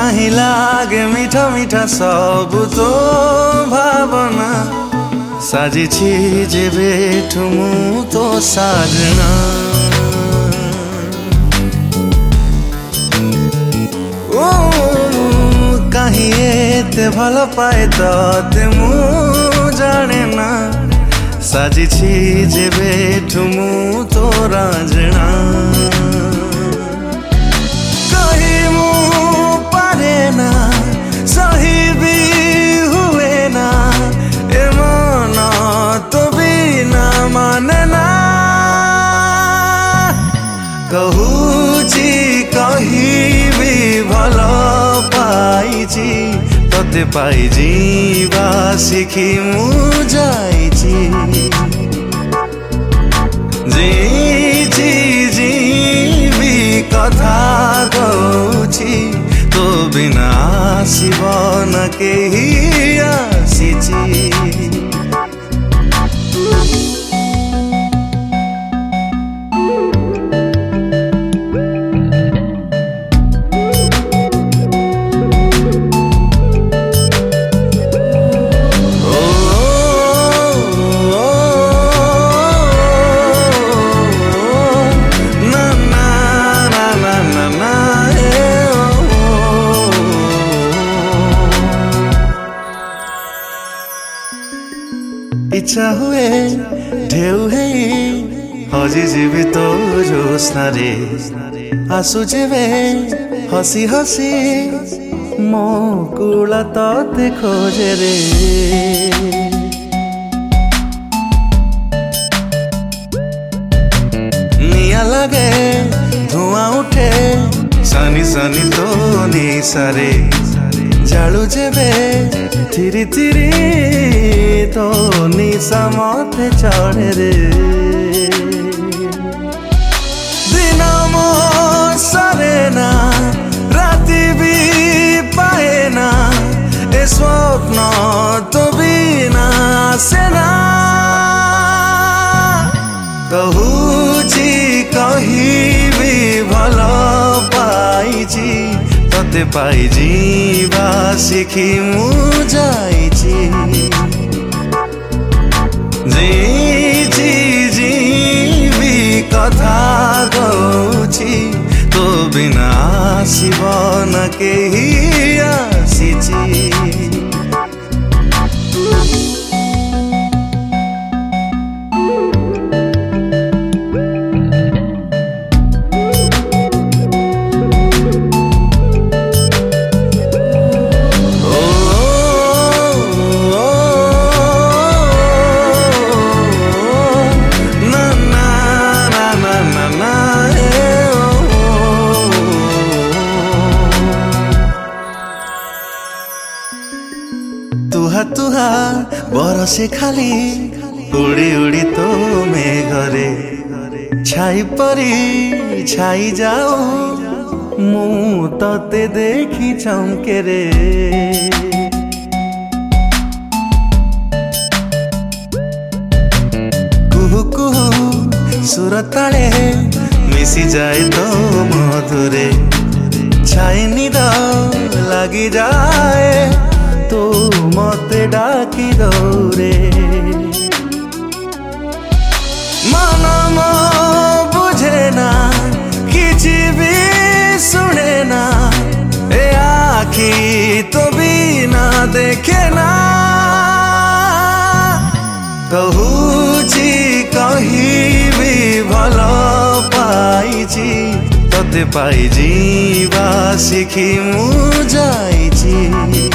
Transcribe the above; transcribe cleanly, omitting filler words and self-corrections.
काहि लागे मीठा मीठा सब तो भावना साजिछि जेबे ठुमु तो साजना ओ काहि एते भल पाए ते मु जाने ना साजिछि जेबे ठुमु तो राजना कहि मु पारे ना सही भी हुए ना ए मन तो भी ना माने ना कहूची कही भी भल पाइछि तते पाई जीवा शिखी मु जाइछि जीवी कथा कहूछि तो बिना आसिब न केही आसिछि इच्छा हुए ढेउ है हजी जीवी तो जोस्ना रे आसु जेबे हसी हसी मो कूला तते खोजे रे निया लगे धुआं उठे सनी सनी तो निसारे जालू जेबे थिरी थिरी तो निशा मते चढ़े रे दिन मो सरे ना राति भी पाए ना ए स्वप्न तो भी ना आसे ना कहूची कही भी भल पाइछि तते पाई जीवा शिखी मु जाइछि जीवी कथा कहूछि तो बिना आसिब न केही आसिछि तुहा बरसे खाली उड़ी उड़ी तो मेघरे छाई परी छाई जाओ मु तते देखी चमके रे कुहू कुहू सुर ताले मिसी जाए तो मधुरे छाई निद लगी जाए तो मते डाकी दौरे मन मो बुझे ना किछि भी सुने ना ए आखी तो भी ना देखे ना कहूची कही भी भल पाइछि तते पाई जीवा शिखी मु जाइछि